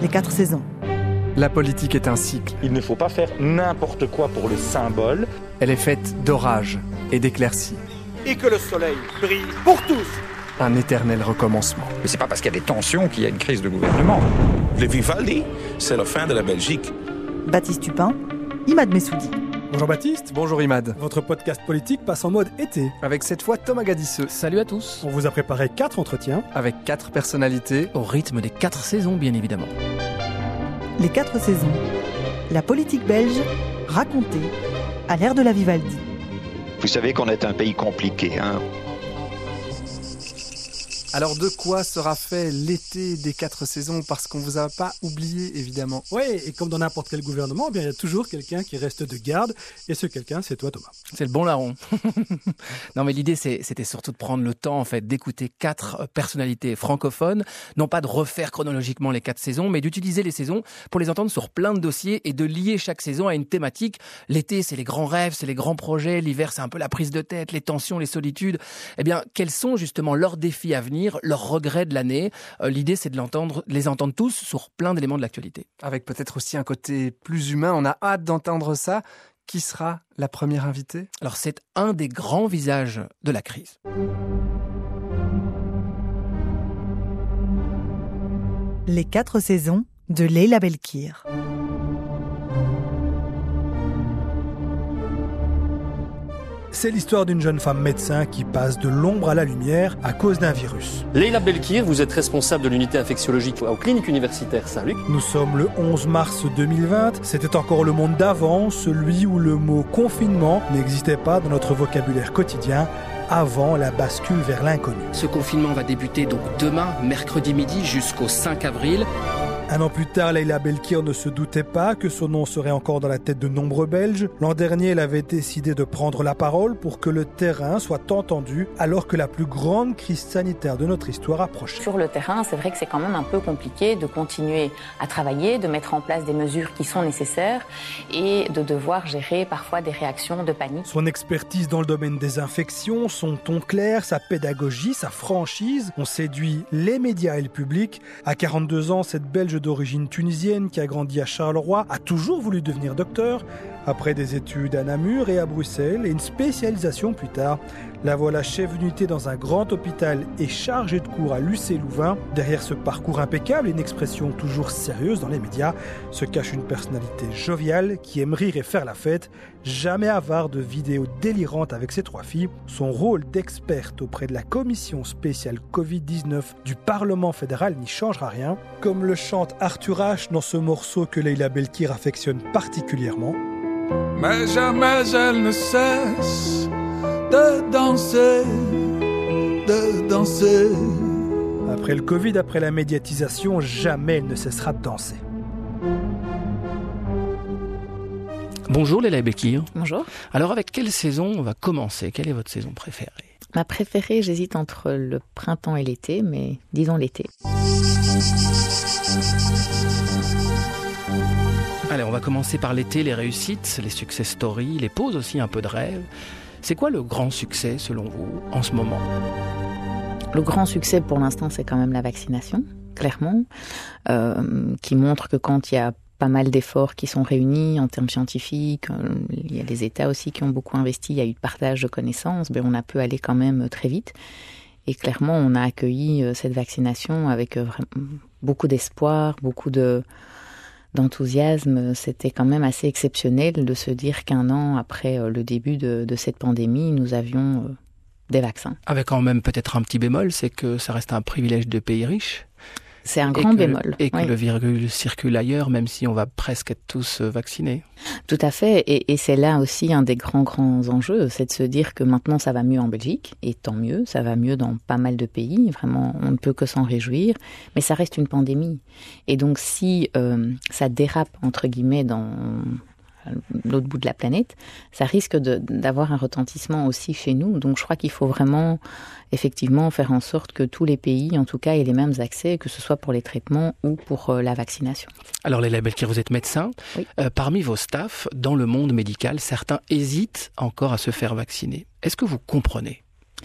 les 4 saisons. La politique est un cycle. Il ne faut pas faire n'importe quoi pour le symbole. Elle est faite d'orages et d'éclaircies. Et que le soleil brille pour tous. Un éternel recommencement. Mais c'est pas parce qu'il y a des tensions qu'il y a une crise de gouvernement. Le Vivaldi, c'est la fin de la Belgique. Baptiste Tupin, Imad Messoudi. Bonjour Baptiste. Bonjour Imad. Votre podcast politique passe en mode été. Avec cette fois Thomas Gadisseux. Salut à tous. On vous a préparé 4 entretiens. Avec 4 personnalités. Au rythme des 4 saisons, bien évidemment. Les 4 saisons. La politique belge racontée à l'ère de la Vivaldi. Vous savez qu'on est un pays compliqué, hein ? Alors de quoi sera fait l'été des 4 saisons ? Parce qu'on vous a pas oublié, évidemment. Oui, et comme dans n'importe quel gouvernement, il y a toujours quelqu'un qui reste de garde. Et ce quelqu'un, c'est toi, Thomas. C'est le bon larron. Non, mais l'idée, c'était surtout de prendre le temps, en fait, d'écouter 4 personnalités francophones. Non pas de refaire chronologiquement les 4 saisons, mais d'utiliser les saisons pour les entendre sur plein de dossiers et de lier chaque saison à une thématique. L'été, c'est les grands rêves, c'est les grands projets. L'hiver, c'est un peu la prise de tête, les tensions, les solitudes. Eh bien, quels sont justement leurs défis à venir ? Leurs regrets de l'année. L'idée, c'est de les entendre tous sur plein d'éléments de l'actualité. Avec peut-être aussi un côté plus humain. On a hâte d'entendre ça. Qui sera la première invitée ? Alors, c'est un des grands visages de la crise. Les 4 saisons de Leila Belkir. C'est l'histoire d'une jeune femme médecin qui passe de l'ombre à la lumière à cause d'un virus. Leila Belkir, vous êtes responsable de l'unité infectiologique aux cliniques universitaires Saint-Luc. Nous sommes le 11 mars 2020. C'était encore le monde d'avant, celui où le mot confinement n'existait pas dans notre vocabulaire quotidien, avant la bascule vers l'inconnu. Ce confinement va débuter donc demain, mercredi midi, jusqu'au 5 avril. Un an plus tard, Leila Belkir ne se doutait pas que son nom serait encore dans la tête de nombreux Belges. L'an dernier, elle avait décidé de prendre la parole pour que le terrain soit entendu, alors que la plus grande crise sanitaire de notre histoire approchait. Sur le terrain, c'est vrai que c'est quand même un peu compliqué de continuer à travailler, de mettre en place des mesures qui sont nécessaires et de devoir gérer parfois des réactions de panique. Son expertise dans le domaine des infections, son ton clair, sa pédagogie, sa franchise ont séduit les médias et le public. À 42 ans, cette Belge d'origine tunisienne qui a grandi à Charleroi a toujours voulu devenir docteur. Après des études à Namur et à Bruxelles et une spécialisation plus tard, la voilà chef d'unité dans un grand hôpital et chargée de cours à l'UC Louvain. Derrière ce parcours impeccable et une expression toujours sérieuse dans les médias, se cache une personnalité joviale qui aime rire et faire la fête, jamais avare de vidéos délirantes avec ses 3 filles. Son rôle d'experte auprès de la commission spéciale Covid-19 du Parlement fédéral n'y changera rien, comme le chante Arthur H dans ce morceau que Leila Belkir affectionne particulièrement. Mais jamais elle ne cesse de danser, de danser. Après le Covid, après la médiatisation, jamais elle ne cessera de danser. Bonjour Leila Belkir. Bonjour. Alors avec quelle saison on va commencer ? Quelle est votre saison préférée ? Ma préférée, j'hésite entre le printemps et l'été, mais disons l'été. Allez, on va commencer par l'été, les réussites, les success stories, les pauses aussi, un peu de rêve. C'est quoi le grand succès, selon vous, en ce moment ? Le grand succès, pour l'instant, c'est quand même la vaccination, clairement, qui montre que quand il y a pas mal d'efforts qui sont réunis en termes scientifiques, il y a les États aussi qui ont beaucoup investi, il y a eu de partage de connaissances, mais on a pu aller quand même très vite. Et clairement, on a accueilli cette vaccination avec beaucoup d'espoir, beaucoup d'enthousiasme. C'était quand même assez exceptionnel de se dire qu'un an après le début de cette pandémie, nous avions des vaccins. Avec quand même peut-être un petit bémol, c'est que ça reste un privilège de pays riches. C'est un grand bémol. Et que le virus circule ailleurs, même si on va presque être tous vaccinés. Tout à fait. Et c'est là aussi un des grands enjeux, c'est de se dire que maintenant ça va mieux en Belgique. Et tant mieux, ça va mieux dans pas mal de pays. Vraiment, on ne peut que s'en réjouir. Mais ça reste une pandémie. Et donc si ça dérape, entre guillemets, dans l'autre bout de la planète, ça risque d'avoir un retentissement aussi chez nous. Donc je crois qu'il faut vraiment effectivement faire en sorte que tous les pays, en tout cas, aient les mêmes accès, que ce soit pour les traitements ou pour la vaccination. Alors Leila Belkir, vous êtes médecin. Oui. Parmi vos staffs, dans le monde médical, certains hésitent encore à se faire vacciner. Est-ce que vous comprenez ?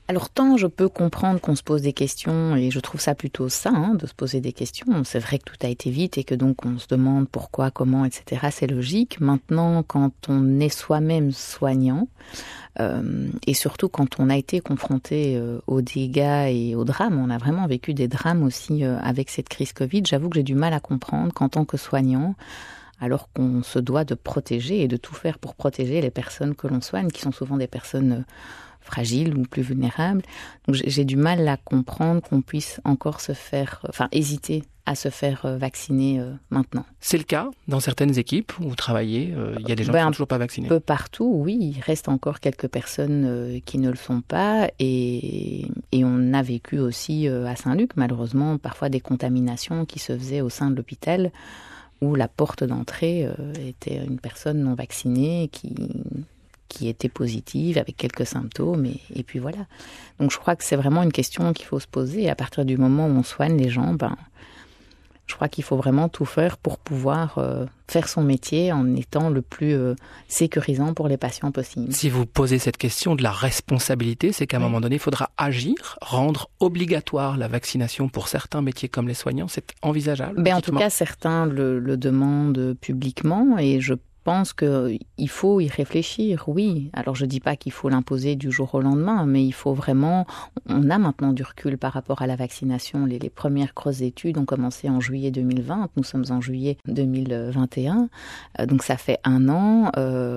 Alors tant je peux comprendre qu'on se pose des questions, et je trouve ça plutôt sain de se poser des questions. C'est vrai que tout a été vite et que donc on se demande pourquoi, comment, etc. C'est logique. Maintenant, quand on est soi-même soignant, et surtout quand on a été confronté aux dégâts et aux drames, on a vraiment vécu des drames aussi avec cette crise Covid, j'avoue que j'ai du mal à comprendre qu'en tant que soignant, alors qu'on se doit de protéger et de tout faire pour protéger les personnes que l'on soigne, qui sont souvent des personnes fragiles ou plus vulnérables. Donc j'ai du mal à comprendre qu'on puisse encore hésiter à se faire vacciner maintenant. C'est le cas dans certaines équipes où vous travaillez, il y a des gens qui ne sont toujours pas vaccinés. Un peu partout, oui. Il reste encore quelques personnes qui ne le sont pas. Et on a vécu aussi à Saint-Luc, malheureusement, parfois des contaminations qui se faisaient au sein de l'hôpital, où la porte d'entrée était une personne non vaccinée qui était positive avec quelques symptômes et puis voilà. Donc je crois que c'est vraiment une question qu'il faut se poser. À partir du moment où on soigne les gens, je crois qu'il faut vraiment tout faire pour pouvoir faire son métier en étant le plus sécurisant pour les patients possible. Si vous posez cette question de la responsabilité, c'est qu'à un moment donné, il faudra agir, rendre obligatoire la vaccination pour certains métiers comme les soignants. C'est envisageable? En tout cas, certains le demandent publiquement et je pense qu'il faut y réfléchir, oui. Alors je ne dis pas qu'il faut l'imposer du jour au lendemain, mais il faut vraiment... On a maintenant du recul par rapport à la vaccination. Les premières grosses études ont commencé en juillet 2020. Nous sommes en juillet 2021. Donc ça fait 1 an.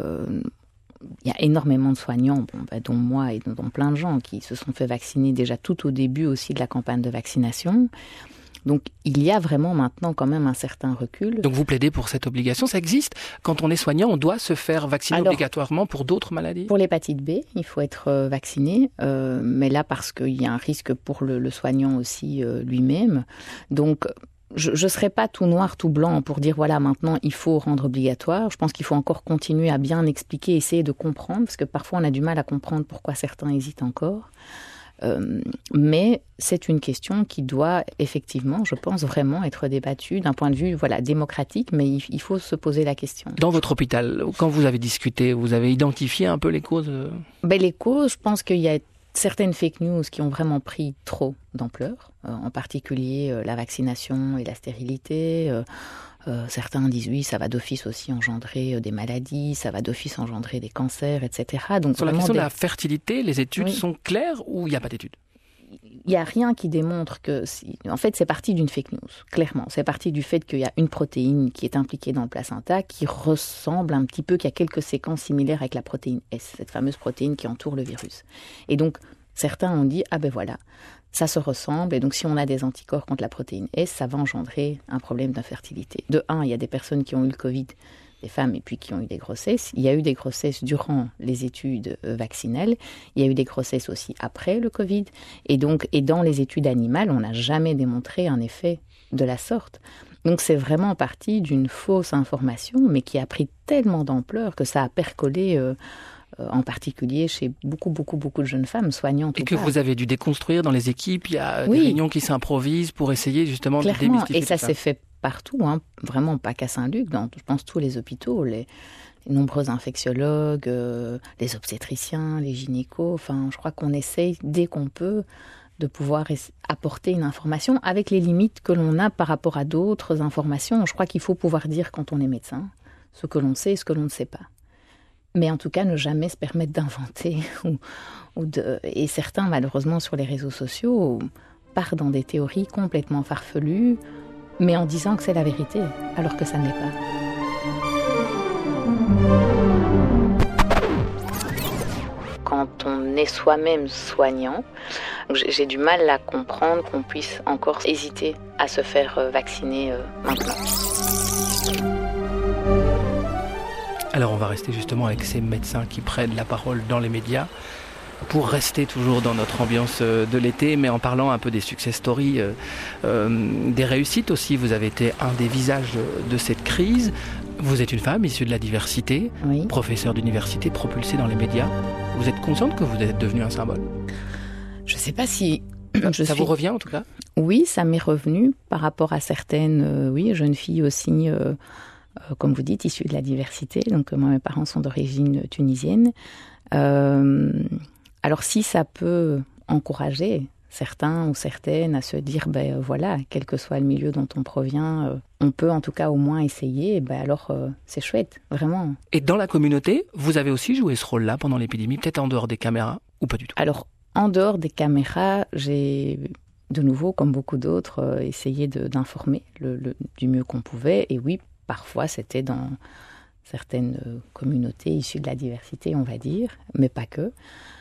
Il y a énormément de soignants, dont moi et dont plein de gens, qui se sont fait vacciner déjà tout au début aussi de la campagne de vaccination. Donc, il y a vraiment maintenant quand même un certain recul. Donc, vous plaidez pour cette obligation. Ça existe. Quand on est soignant, on doit se faire vacciner obligatoirement pour d'autres maladies? Pour l'hépatite B, il faut être vacciné. Mais là, parce qu'il y a un risque pour le soignant aussi lui-même. Donc, je ne serai pas tout noir, tout blanc pour dire, voilà, maintenant, il faut rendre obligatoire. Je pense qu'il faut encore continuer à bien expliquer, essayer de comprendre, parce que parfois, on a du mal à comprendre pourquoi certains hésitent encore. Mais c'est une question qui doit effectivement, je pense, vraiment être débattue d'un point de vue démocratique, mais il faut se poser la question. Dans votre hôpital, quand vous avez discuté, vous avez identifié un peu les causes? Les causes, je pense qu'il y a certaines fake news qui ont vraiment pris trop d'ampleur, en particulier la vaccination et la stérilité. Certains disent oui, ça va d'office aussi engendrer des maladies, ça va d'office engendrer des cancers, etc. Donc, sur la question de la fertilité, les études sont claires ou il n'y a pas d'études? Il n'y a rien qui démontre que... En fait, c'est parti d'une fake news, clairement. C'est parti du fait qu'il y a une protéine qui est impliquée dans le placenta qui ressemble un petit peu, qui a quelques séquences similaires avec la protéine S, cette fameuse protéine qui entoure le virus. Et donc, certains ont dit, ça se ressemble, et donc si on a des anticorps contre la protéine S, ça va engendrer un problème d'infertilité. De un, il y a des personnes qui ont eu le Covid, des femmes, et puis qui ont eu des grossesses. Il y a eu des grossesses durant les études vaccinales. Il y a eu des grossesses aussi après le Covid. Et dans les études animales, on n'a jamais démontré un effet de la sorte. Donc c'est vraiment parti d'une fausse information, mais qui a pris tellement d'ampleur que ça a percolé... en particulier chez beaucoup de jeunes femmes soignantes. Et que vous avez dû déconstruire dans les équipes. Il y a des réunions qui s'improvisent pour essayer justement de démystifier. Et ça s'est fait partout, vraiment pas qu'à Saint-Luc, dans je pense tous les hôpitaux, les nombreux infectiologues, les obstétriciens, les gynécos. Je crois qu'on essaye dès qu'on peut de pouvoir apporter une information avec les limites que l'on a par rapport à d'autres informations. Je crois qu'il faut pouvoir dire quand on est médecin ce que l'on sait et ce que l'on ne sait pas. Mais en tout cas, ne jamais se permettre d'inventer. Et certains, malheureusement, sur les réseaux sociaux, partent dans des théories complètement farfelues, mais en disant que c'est la vérité, alors que ça ne l'est pas. Quand on est soi-même soignant, j'ai du mal à comprendre qu'on puisse encore hésiter à se faire vacciner maintenant. Alors on va rester justement avec ces médecins qui prennent la parole dans les médias pour rester toujours dans notre ambiance de l'été, mais en parlant un peu des success stories, des réussites aussi. Vous avez été un des visages de cette crise. Vous êtes une femme issue de la diversité, professeure d'université propulsée dans les médias. Vous êtes consciente que vous êtes devenue un symbole? Je ne sais pas si... Ça vous revient en tout cas? Oui, ça m'est revenu par rapport à certaines jeunes filles aussi... comme vous dites, issus de la diversité. Donc, moi, mes parents sont d'origine tunisienne. Alors, si ça peut encourager certains ou certaines à se dire, voilà, quel que soit le milieu dont on provient, on peut en tout cas au moins essayer, alors c'est chouette, vraiment. Et dans la communauté, vous avez aussi joué ce rôle-là pendant l'épidémie, peut-être en dehors des caméras, ou pas du tout? Alors, en dehors des caméras, j'ai de nouveau, comme beaucoup d'autres, essayé d'informer du mieux qu'on pouvait. Et oui, parfois c'était dans certaines communautés issues de la diversité, on va dire, mais pas que.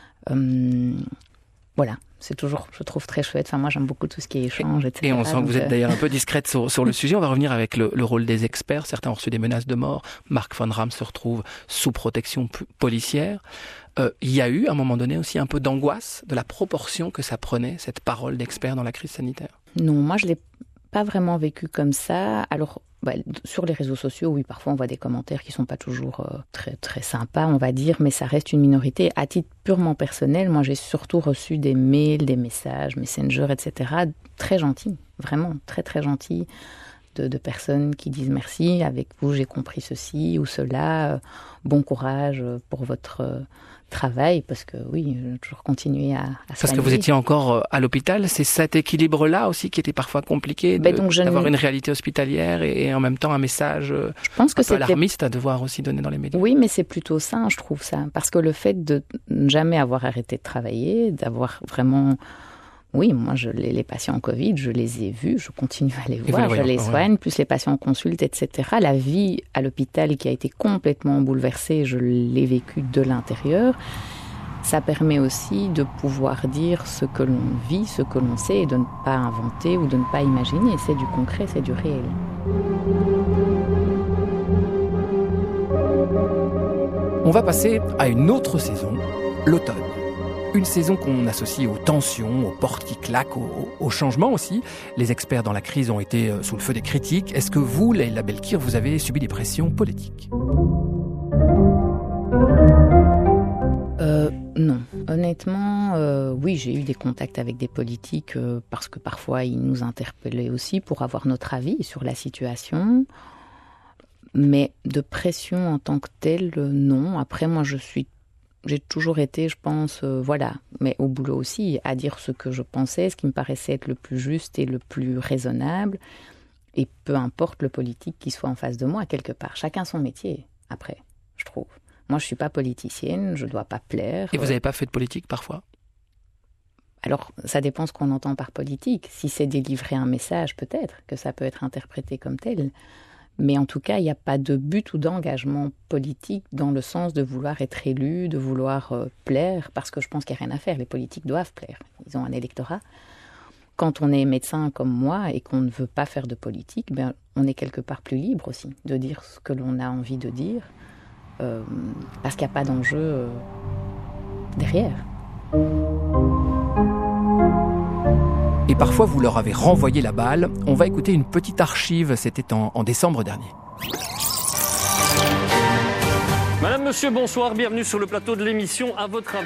Voilà, c'est toujours, je trouve, très chouette. Enfin, moi, j'aime beaucoup tout ce qui est échange, etc. Et on sent que vous êtes d'ailleurs un peu discrète sur le sujet. On va revenir avec le rôle des experts. Certains ont reçu des menaces de mort. Marc von Ram se retrouve sous protection policière. Il y a eu, à un moment donné, aussi un peu d'angoisse de la proportion que ça prenait, cette parole d'expert dans la crise sanitaire. Non, moi, je ne l'ai pas vraiment vécu comme ça. Alors, sur les réseaux sociaux, oui, parfois on voit des commentaires qui ne sont pas toujours très, très sympas, on va dire, mais ça reste une minorité. À titre purement personnel, moi, j'ai surtout reçu des mails, des messages, Messenger, etc., très gentils, vraiment très, très gentils, de personnes qui disent merci, avec vous, j'ai compris ceci ou cela, bon courage pour votre travail, parce que oui, je vais toujours continuer à parce que vous étiez encore à l'hôpital, c'est cet équilibre-là aussi qui était parfois compliqué, d'avoir une réalité hospitalière et en même temps un message je pense que un peu alarmiste à devoir aussi donner dans les médias. Oui, mais c'est plutôt sain, je trouve ça, parce que le fait de ne jamais avoir arrêté de travailler, d'avoir vraiment... Oui, moi, les patients en Covid, je les ai vus, je continue à les voir, je les soigne, plus les patients en consulte, etc. La vie à l'hôpital qui a été complètement bouleversée, je l'ai vécue de l'intérieur. Ça permet aussi de pouvoir dire ce que l'on vit, ce que l'on sait, et de ne pas inventer ou de ne pas imaginer. C'est du concret, c'est du réel. On va passer à une autre saison, l'automne. Une saison qu'on associe aux tensions, aux portes qui claquent, aux changements aussi. Les experts dans la crise ont été sous le feu des critiques. Est-ce que vous, Leïla Belkir, vous avez subi des pressions politiques ? Non. Honnêtement, oui, j'ai eu des contacts avec des politiques parce que parfois ils nous interpellaient aussi pour avoir notre avis sur la situation. Mais de pression en tant que telle, non. Après, moi, j'ai toujours été, je pense, mais au boulot aussi, à dire ce que je pensais, ce qui me paraissait être le plus juste et le plus raisonnable. Et peu importe le politique qui soit en face de moi, quelque part. Chacun son métier, après, je trouve. Moi, je ne suis pas politicienne, je ne dois pas plaire. Et vous n'avez pas fait de politique parfois ? Alors, ça dépend ce qu'on entend par politique. Si c'est délivrer un message, peut-être que ça peut être interprété comme tel. Mais en tout cas, il n'y a pas de but ou d'engagement politique dans le sens de vouloir être élu, de vouloir plaire, parce que je pense qu'il n'y a rien à faire. Les politiques doivent plaire. Ils ont un électorat. Quand on est médecin comme moi et qu'on ne veut pas faire de politique, on est quelque part plus libre aussi de dire ce que l'on a envie de dire, parce qu'il n'y a pas d'enjeu derrière. Et parfois, vous leur avez renvoyé la balle. On va écouter une petite archive, c'était en décembre dernier. Madame, monsieur, bonsoir, bienvenue sur le plateau de l'émission. À votre avis ?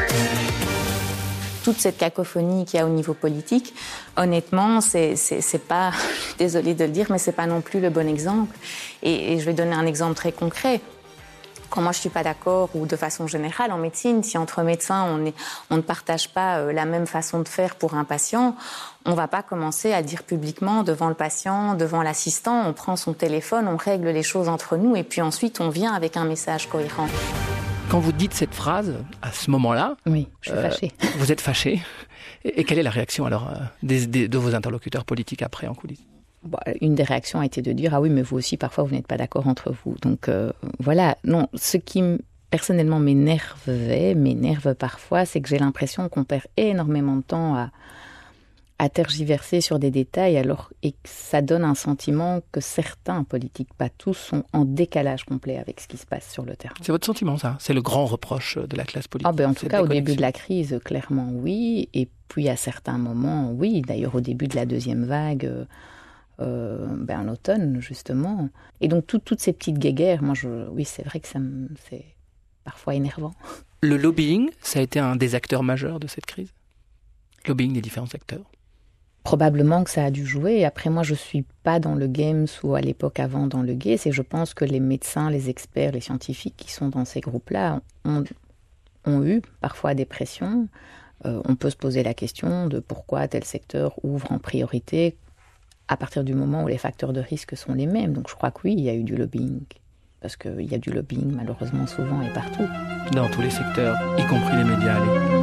Toute cette cacophonie qu'il y a au niveau politique, honnêtement, c'est pas, je suis désolée de le dire, mais c'est pas non plus le bon exemple. Et je vais donner un exemple très concret. Quand moi je suis pas d'accord, ou de façon générale en médecine, si entre médecins on ne partage pas la même façon de faire pour un patient, on va pas commencer à dire publiquement devant le patient, devant l'assistant, on prend son téléphone, on règle les choses entre nous et puis ensuite on vient avec un message cohérent. Quand vous dites cette phrase, à ce moment-là, oui, je suis fâchée. Vous êtes fâchée. Et quelle est la réaction alors de vos interlocuteurs politiques après en coulisses ? Une des réactions a été de dire « Ah oui, mais vous aussi, parfois, vous n'êtes pas d'accord entre vous. » Donc, voilà. Non, ce qui, personnellement, m'énerve parfois, c'est que j'ai l'impression qu'on perd énormément de temps à tergiverser sur des détails, et que ça donne un sentiment que certains politiques, pas tous, sont en décalage complet avec ce qui se passe sur le terrain. C'est votre sentiment, ça ? C'est le grand reproche de la classe politique ? En tout cas, au début de la crise, clairement, oui. Et puis, à certains moments, oui. D'ailleurs, au début de la deuxième vague... en automne, justement. Et donc, toutes ces petites guéguerres, oui, c'est vrai que c'est parfois énervant. Le lobbying, ça a été un des acteurs majeurs de cette crise ? Lobbying des différents acteurs ? Probablement que ça a dû jouer. Après, moi, je ne suis pas dans le GAMES ou à l'époque avant dans le GAES, et je pense que les médecins, les experts, les scientifiques qui sont dans ces groupes-là ont eu parfois des pressions. On peut se poser la question de pourquoi tel secteur ouvre en priorité à partir du moment où les facteurs de risque sont les mêmes. Donc je crois que oui, il y a eu du lobbying. Parce qu'il y a du lobbying malheureusement souvent et partout. Dans tous les secteurs, y compris les médias.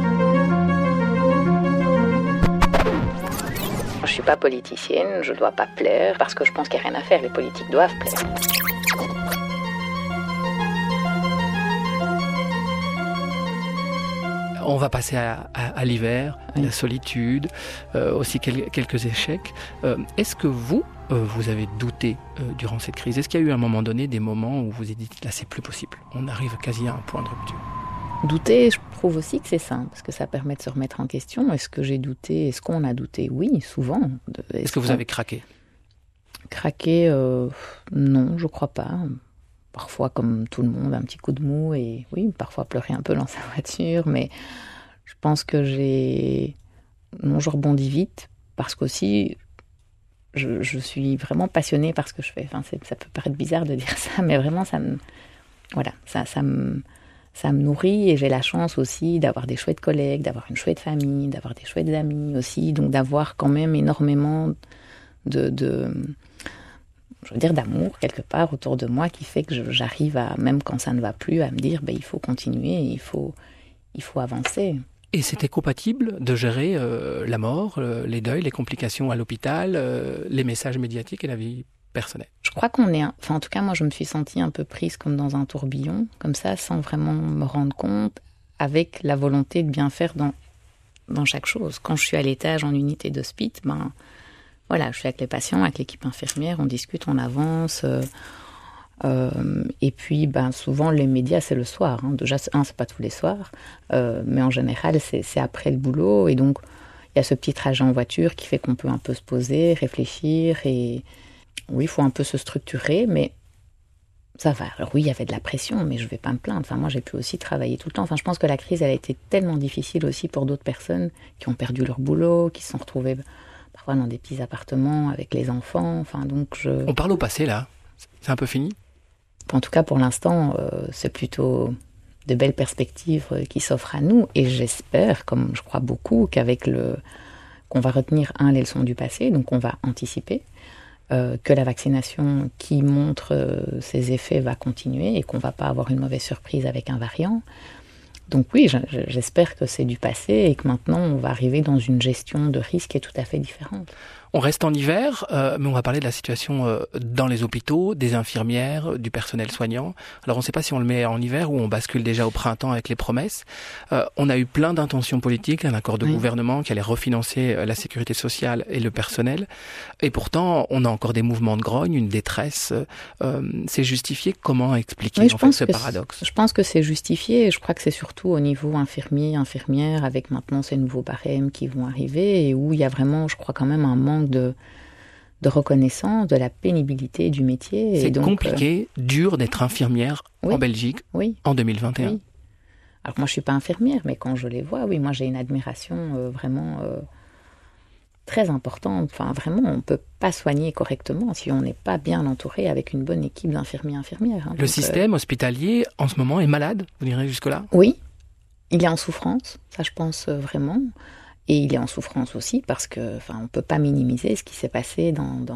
Je ne suis pas politicienne, je ne dois pas plaire, parce que je pense qu'il n'y a rien à faire, les politiques doivent plaire. On va passer à l'hiver, à la solitude, aussi quelques échecs. Est-ce que vous avez douté durant cette crise? Est-ce qu'il y a eu à un moment donné des moments où vous vous avez dit là c'est plus possible, on arrive quasi à un point de rupture? Douter, je trouve aussi que c'est sain, parce que ça permet de se remettre en question. Est-ce que j'ai douté? Est-ce qu'on a douté? Oui, souvent. Est-ce que vous avez craqué? Craqué, non, je crois pas. Parfois, comme tout le monde, un petit coup de mou et oui, parfois pleurer un peu dans sa voiture, mais je pense que je rebondis vite parce qu'aussi, je suis vraiment passionnée par ce que je fais. Enfin, ça peut paraître bizarre de dire ça, mais vraiment, ça me nourrit et j'ai la chance aussi d'avoir des chouettes collègues, d'avoir une chouette famille, d'avoir des chouettes amis aussi, donc d'avoir quand même énormément d'amour quelque part autour de moi qui fait que j'arrive à, même quand ça ne va plus, à me dire il faut continuer, il faut avancer. Et c'était compatible de gérer la mort, les deuils, les complications à l'hôpital, les messages médiatiques et la vie personnelle? Je crois en tout cas moi je me suis sentie un peu prise comme dans un tourbillon, comme ça, sans vraiment me rendre compte, avec la volonté de bien faire dans chaque chose. Quand je suis à l'étage en unité d'hospice, voilà, je suis avec les patients, avec l'équipe infirmière, on discute, on avance. Et puis, souvent, les médias, c'est le soir. Déjà, c'est pas tous les soirs, mais en général, c'est après le boulot. Et donc, il y a ce petit trajet en voiture qui fait qu'on peut un peu se poser, réfléchir. Et oui, il faut un peu se structurer, mais ça va. Alors oui, il y avait de la pression, mais je vais pas me plaindre. Enfin, moi, j'ai pu aussi travailler tout le temps. Enfin, je pense que la crise, elle a été tellement difficile aussi pour d'autres personnes qui ont perdu leur boulot, qui se sont retrouvées parfois dans des petits appartements avec les enfants. Enfin, donc On parle au passé, là. C'est un peu fini? En tout cas, pour l'instant, c'est plutôt de belles perspectives qui s'offrent à nous. Et j'espère, comme je crois beaucoup, qu'on va retenir, les leçons du passé, donc on va anticiper, que la vaccination qui montre ses effets va continuer et qu'on ne va pas avoir une mauvaise surprise avec un variant. Donc oui, j'espère que c'est du passé et que maintenant on va arriver dans une gestion de risque qui est tout à fait différente. On reste en hiver, mais on va parler de la situation dans les hôpitaux, des infirmières, du personnel soignant. Alors on ne sait pas si on le met en hiver ou on bascule déjà au printemps avec les promesses. On a eu plein d'intentions politiques, un accord de gouvernement qui allait refinancer la sécurité sociale et le personnel. Et pourtant, on a encore des mouvements de grogne, une détresse. C'est justifié? Comment expliquer ce paradoxe? Je pense que c'est justifié et je crois que c'est surtout au niveau infirmière, avec maintenant ces nouveaux barèmes qui vont arriver et où il y a vraiment, je crois quand même un manque de reconnaissance de la pénibilité du métier. C'est donc compliqué, dur d'être infirmière en Belgique en 2021. Oui. Alors moi je suis pas infirmière, mais quand je les vois, oui, moi j'ai une admiration vraiment très importante. Enfin vraiment, on peut pas soigner correctement si on n'est pas bien entouré avec une bonne équipe d'infirmières. Le système hospitalier en ce moment est malade, vous direz jusque-là? Oui, il est en souffrance, ça je pense vraiment. Et il est en souffrance aussi parce que, on peut pas minimiser ce qui s'est passé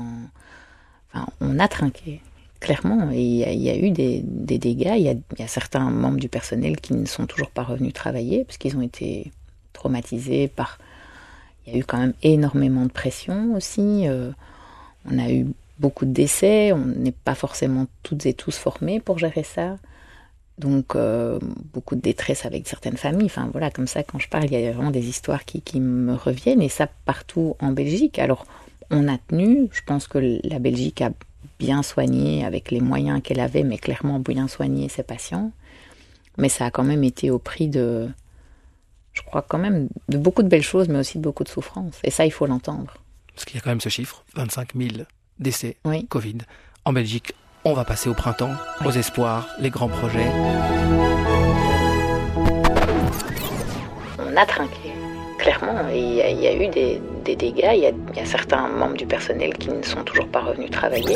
on a trinqué, clairement. Et il y a eu des dégâts. Il y a certains membres du personnel qui ne sont toujours pas revenus travailler parce qu'ils ont été traumatisés par... Il y a eu quand même énormément de pression aussi. On a eu beaucoup de décès. On n'est pas forcément toutes et tous formés pour gérer ça. Donc, beaucoup de détresse avec certaines familles. Enfin, voilà, comme ça, quand je parle, il y a vraiment des histoires qui me reviennent, et ça partout en Belgique. Alors, on a tenu. Je pense que la Belgique a bien soigné avec les moyens qu'elle avait, mais clairement bien soigné ses patients. Mais ça a quand même été au prix de, je crois quand même, de beaucoup de belles choses, mais aussi de beaucoup de souffrances. Et ça, il faut l'entendre. Parce qu'il y a quand même ce chiffre, 25 000 décès Covid en Belgique. On va passer au printemps, aux espoirs, les grands projets. On a trinqué, clairement. Et il y a eu des dégâts. Il y a certains membres du personnel qui ne sont toujours pas revenus travailler.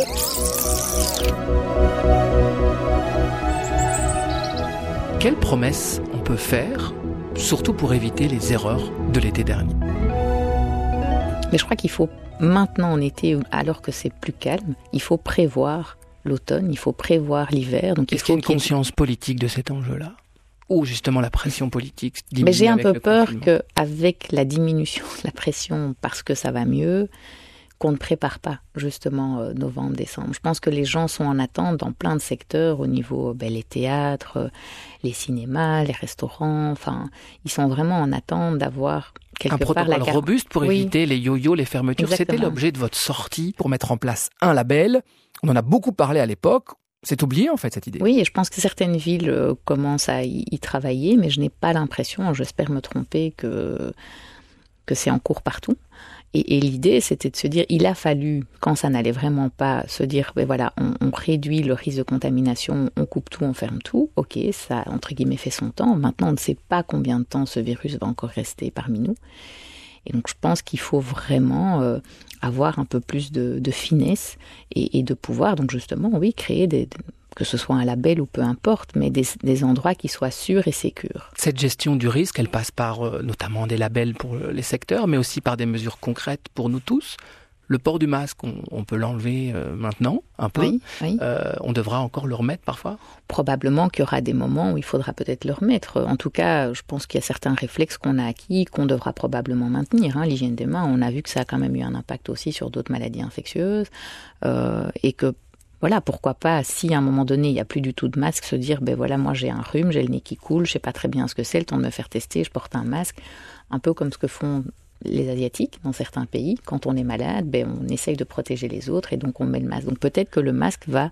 Quelles promesses on peut faire surtout pour éviter les erreurs de l'été dernier. Mais je crois qu'il faut maintenant en été, alors que c'est plus calme, il faut prévoir l'automne, il faut prévoir l'hiver. Donc Est-ce qu'il y a une conscience politique de cet enjeu-là ? Ou justement la pression politique diminue? Mais j'ai un peu peur confinement. qu'avec la diminution de la pression, parce que ça va mieux, qu'on ne prépare pas justement novembre, décembre. Je pense que les gens sont en attente dans plein de secteurs, au niveau les théâtres, les cinémas, les restaurants, enfin, ils sont vraiment en attente d'avoir quelque part la protocole robuste pour éviter les yo-yo, les fermetures. Exactement. C'était l'objet de votre sortie pour mettre en place un label. On en a beaucoup parlé à l'époque. C'est oublié en fait cette idée. Oui, et je pense que certaines villes commencent à y travailler, mais je n'ai pas l'impression, j'espère me tromper, que c'est en cours partout. Et l'idée, c'était de se dire, il a fallu, quand ça n'allait vraiment pas, se dire, voilà, on réduit le risque de contamination, on coupe tout, on ferme tout. Ok, ça, entre guillemets, fait son temps. Maintenant, on ne sait pas combien de temps ce virus va encore rester parmi nous. Et donc, je pense qu'il faut vraiment avoir un peu plus de finesse et de pouvoir, donc justement, oui, créer que ce soit un label ou peu importe, mais des endroits qui soient sûrs et sécurs. Cette gestion du risque, elle passe par notamment des labels pour les secteurs, mais aussi par des mesures concrètes pour nous tous. Le port du masque, on peut l'enlever maintenant, un peu. Oui. On devra encore le remettre parfois. Probablement qu'il y aura des moments où il faudra peut-être le remettre. En tout cas, je pense qu'il y a certains réflexes qu'on a acquis, qu'on devra probablement maintenir. L'hygiène des mains, on a vu que ça a quand même eu un impact aussi sur d'autres maladies infectieuses. Et que, voilà, pourquoi pas, si à un moment donné, il n'y a plus du tout de masque, se dire, voilà, moi j'ai un rhume, j'ai le nez qui coule, je ne sais pas très bien ce que c'est, le temps de me faire tester, je porte un masque. Un peu comme ce que font les Asiatiques dans certains pays. Quand on est malade, on essaye de protéger les autres et donc on met le masque. Donc peut-être que le masque va